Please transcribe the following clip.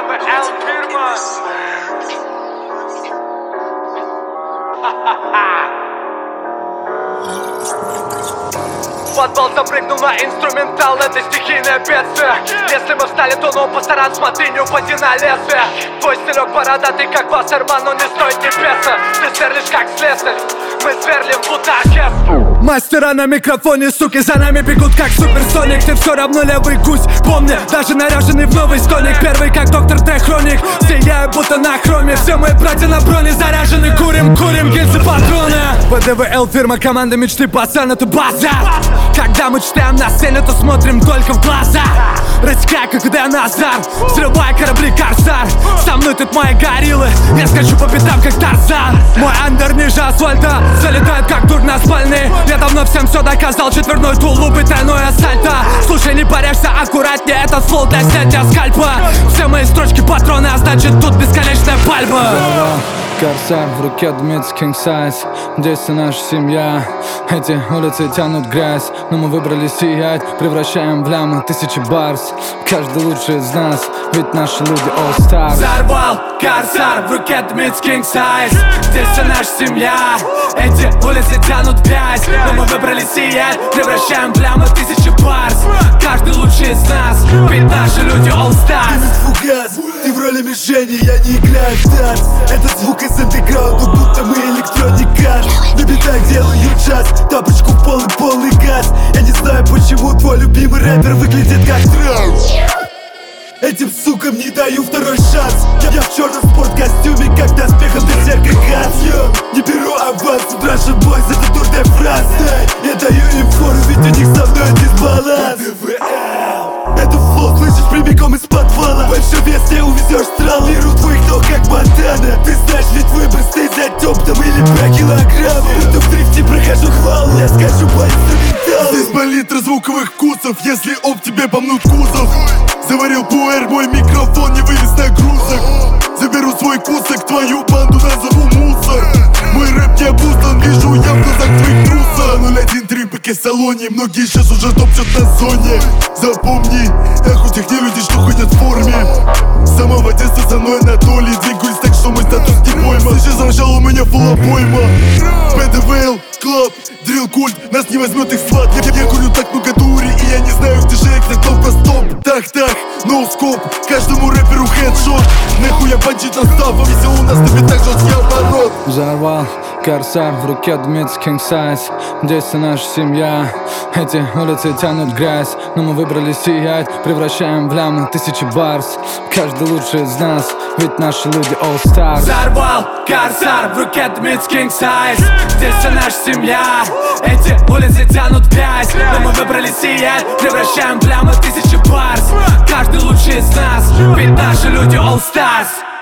ПДВЛ фирма. Подвал запрыгнул на инструментал, это стихийное бедствие. Если мы встали, то ну постаран, смотри, не упади на лезвие. Твой стилек бородатый, как Вассерман, но не стоит ни песа. Ты сверлишь как слесарь, мы сверлим будто оркестр. Мастера на микрофоне, суки, за нами бегут как суперсоник. Ты все равно левый гусь, помни, даже наряженный в новый стоник. Первый как доктор Д Хроник, сияю будто на хроме. Все мои братья на броне заряжены, курим гильзы патроны. ПДВЛ фирма, команда мечты, пацан, это база. Когда мы читаем на сцене, то смотрим только в глаза. Рычка, как Назар, взрывай корабли Корсар. Со мной тут мои гориллы, я скачу по пятам, как Тарзан. Мой андер ниже асфальта, залетает как тур на спальный. Я давно всем все доказал, четверной тулуп и тройное сальто. Слушай, не паряшься, аккуратнее, это ствол для снятия скальпа. Все мои строчки патроны, а значит тут бесконечная пальба. Корсар в руке дымится king size. Здесь вся наша семья. Эти улицы тянут грязь, но мы выбрали сиять. Превращаем в лямы тысячи барс. Каждый лучший из нас, ведь наши люди all stars. Взорвал Корсар в руке дымится king size. Здесь вся наша семья. Эти улицы тянут грязь, но мы выбрали сиять. Превращаем в лямы тысячи барс. Каждый лучший из нас, ведь наши люди all stars. Фугас, ты в роли мишени, я не играю в танц. Это звук из андеграунда, будто мы электроника. На битах делаю джаз, тапочку в полный газ. Я не знаю, почему твой любимый рэпер выглядит как транс. Этим сукам не даю второй шанс. Я в черном спорткостюме, как доспехом берсерка Ганс. Не беру аванс, Russian Boys, это Тур де Франс. Я даю им фору, ведь у них со мной дисбаланс. Это флот, слышишь, прямиком из подвала. Больше вес не увезешь стран, лиру твоих ног, как Монтана. Ты знаешь, ведь выбор стоит за топтом или по килограмму. Будто в дрифте прохожу хвал, я скажу по инструменталу. Здесь палитра звуковых вкусов, если об тебе помнут кузов. Заварил пуэр, мой микрофон не вывез нагрузок. Заберу свой кусок, твою банду назову мусор. Мой рэп не обуздан, вижу я в глазах твоих трусов. 013 ПК в салоне, многие сейчас уже топчут на зоне. Запомни, эх, у тех не люди, что ходят в форме. С самого детства со мной на доле, двигаюсь так, что мой статус не пойма. Сейчас сначала у меня фул обойма. ПДВЛ, клаб, дрил культ, нас не возьмет их сват. Я курю так много дури, и я не знаю, где же экзит, только стоп. Так, no scope, каждому рэперу хедшот. Нахуя бандит наставом, если у нас на битах жесткий оборот. Взорвал Корсар в руке дымится king size. Здесь вся наша семья. Эти улицы тянут грязь, но мы выбрали сиять. Превращаем в лямы тысячи барс. Каждый лучший из нас, ведь наши люди all stars. Взорвал Корсар в руке дымится king size. Здесь вся наша семья. Эти улицы тянут грязь, но мы выбрали сиять. Превращаем в лямы тысячи барс. Каждый лучший из нас, ведь наши люди all stars.